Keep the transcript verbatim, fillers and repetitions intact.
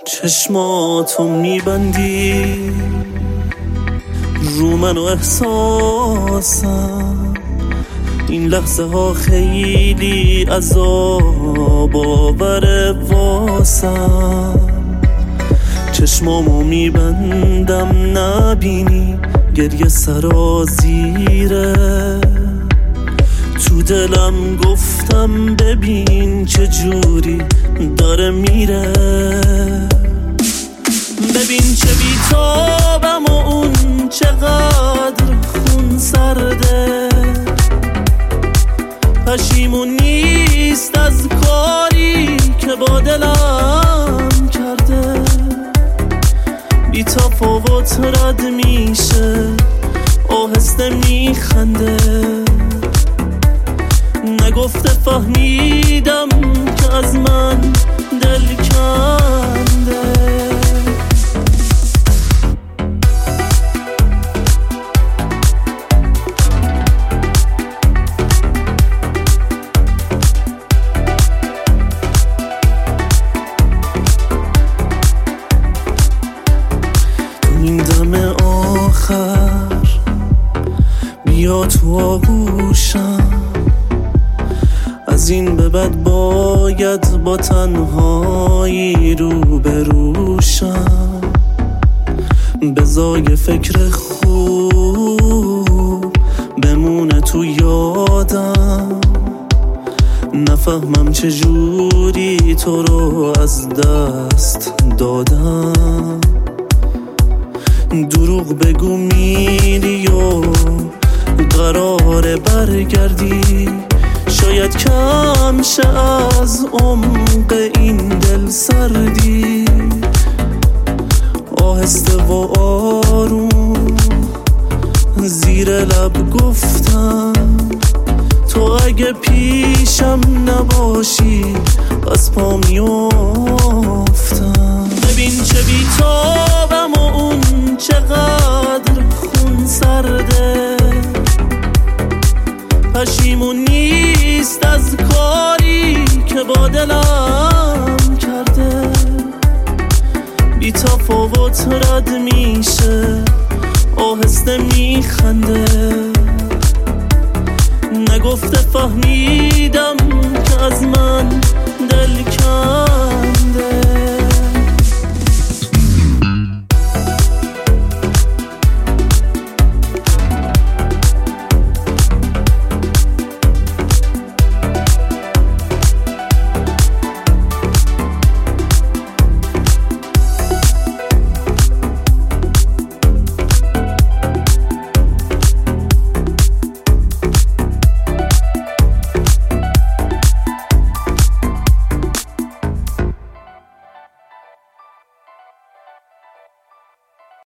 چشماتو میبندی رو من و احساسم، این لحظه ها خیلی عذاب آوره واسم. چشمامو میبندم نبینی گریه سرازیره، تو دلم گفتم ببین چه جوری داره میره. ببین چه بیتابم و اون چقدر خون سرده، پشیمون نیست از کاری که با دلم کرده. بی تفاوت رد میشه آهسته میخنده، نگفته فهمیدم که از من دل کنده. این دم آخر بیا تو آغوشم، از این به بعد باید با تنهایی رو بروشم. بزای فکر خوب بمونه تو یادم، نفهمم چجوری تو رو از دست دادم. دروغ بگو میری و قراره برگردی، شاید کم شه از عمق این دل سردی. آهسته و آروم زیر لب گفتم تو اگه پیشم نباشی از پا میافتم. ببین چه بیتابم و اون چقدر خون سرده، پشیمون نیست از کاری که با دلم کرده. بی تفاوت رد میشه آهسته میخنده، نگفته فهمیدم